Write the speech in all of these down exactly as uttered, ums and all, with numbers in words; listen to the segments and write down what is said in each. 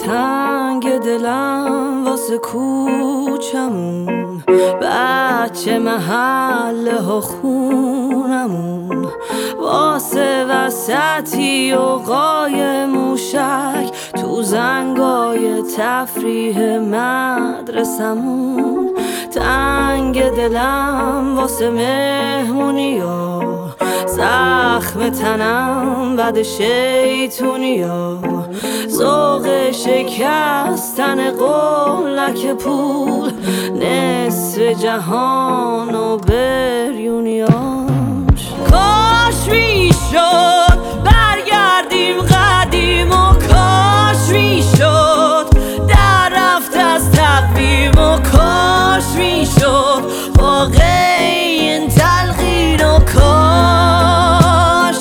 تنگ دلم واسه کوچمون، بچه محله ها خونمون، واسه وسطی و قای موشک تو زنگای تفریح مدرسمون. تنگ دلم واسه مهمونیا، زخم تنم بد شیطونیا، ذوق شکستن قولک پول، نصف جهان و بریونیاش. کاش میشد برگردیم قدیم و کاش میشد در رفت از تقویم و کاش میشد واقع این تلقین و کاش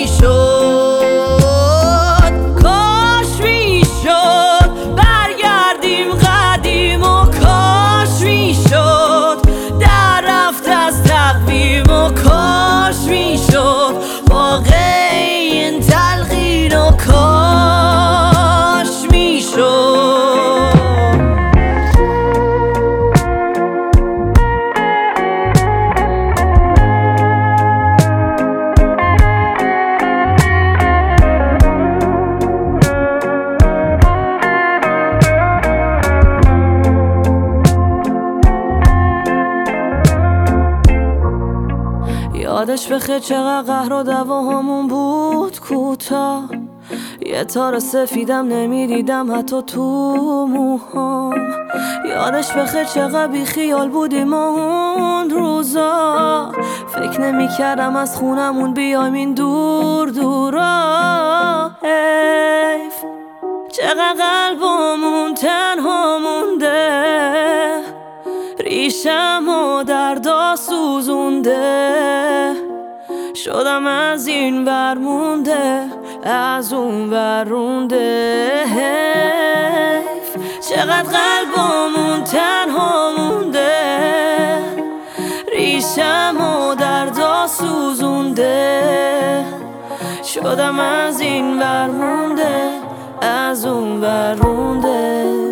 میشد. کاش میشد برگردیم قدیم و کاش میشد در رفت از تقویم و کاش میشد واقع این تلقین و کاش میشد. یادش بخیر چقدر قهر و دعواهامون بود کوتاه، یه تار سفیدم نمیدیدم حتی تو موهام. یادش بخیر چقدر بی خیال بودیم اون روزا، فکر نمیکردم از خونمون بیایم این دور دورا. حیف چقدر قلبمون تنها مونده، ریشم و دردا سوزونده، شدم از این ور مونده از اون ور رونده. حیف چقدر قلبمون تنها مونده، ریشم و دردا سوزونده، شدم از این ور مونده از اون ور رونده.